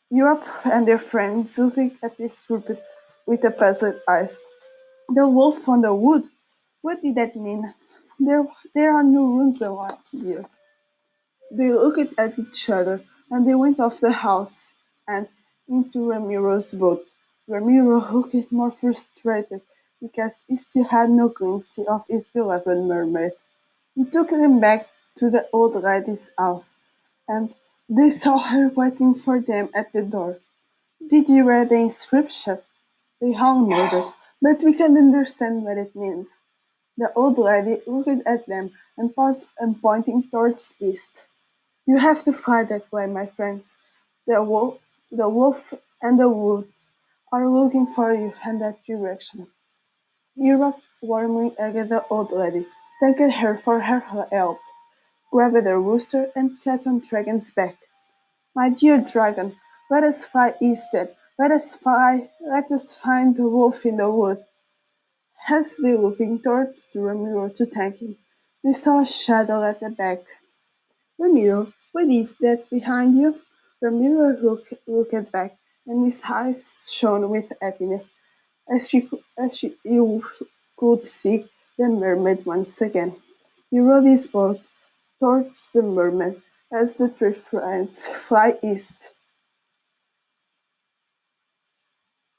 Europe and their friends looking at this group with a puzzled eyes. The wolf on the wood? What did that mean? There are no runes around here. They looked at each other, and they went off the house and into Ramiro's boat. Ramiro looked more frustrated because he still had no glimpse of his beloved mermaid. He took them back to the old lady's house, and they saw her waiting for them at the door. Did you read the inscription? They all nodded, but we can't understand what it means. The old lady looked at them and paused and pointing towards east. You have to fly that way, my friends. The wolf and the woods are looking for you in that direction. Europe warmly hugged the old lady, thanked her for her help, grabbed the rooster, and sat on Dragon's back. My dear dragon, let us fly eastward. Let us fly. Let us find the wolf in the wood. Hastily looking towards the Ramiro to thank him, they saw a shadow at the back. Ramiro, what is that behind you? Ramiro looked back, and his eyes shone with happiness as you could see the mermaid once again. He rowed his boat towards the mermaid as the three friends fly east.